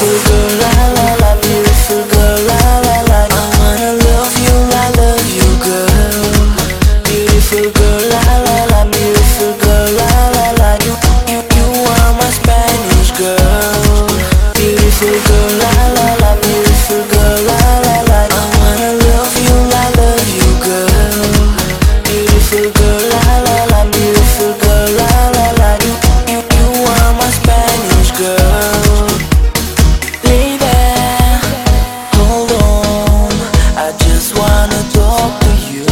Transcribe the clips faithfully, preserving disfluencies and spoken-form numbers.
Beautiful girl, la la la, beautiful girl, la la la. I wanna love you, I love you, girl. Beautiful girl, la la la, beautiful girl, la la la. You, you, you are my Spanish girl. Beautiful girl, la la la, beautiful girl, la la la. I wanna love you, I love you, girl. Beautiful girl, la la la, beautiful girl, la la la. You, you, you are my Spanish girl. Lady, hold on, I just wanna talk to you.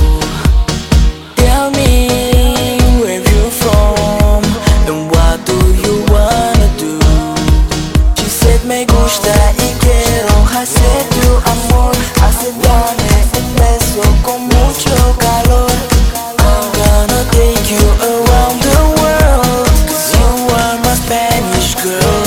Tell me where you're from and what do you wanna do. She said me gusta y quiero hacer tu amor. Hace dame un beso con mucho calor. I'm gonna take you around the world, 'cause you are my Spanish girl.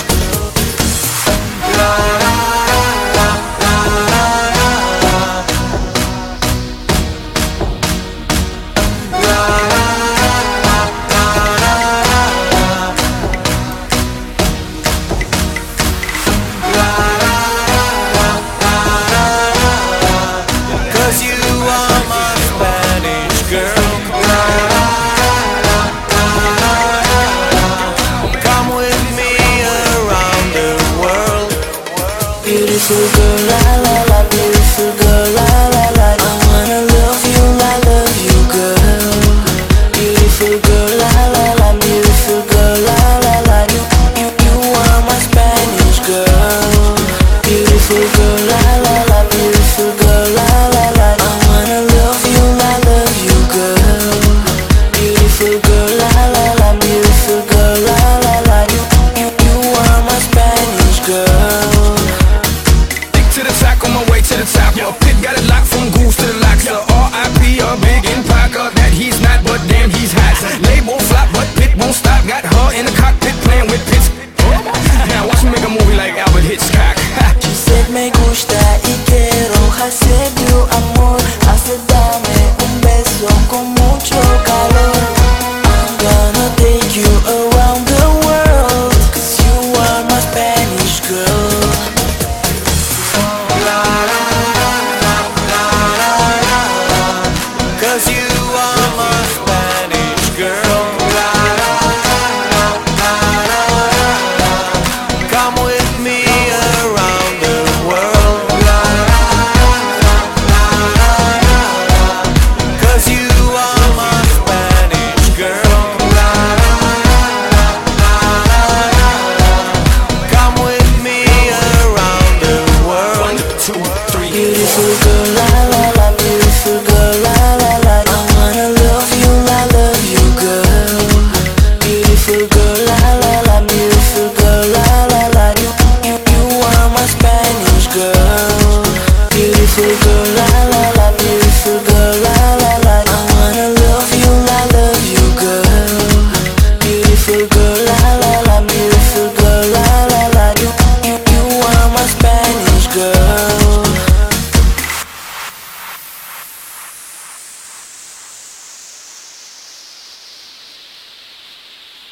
Cause you are my Spanish girl. Come with me around the world. Beautiful girl,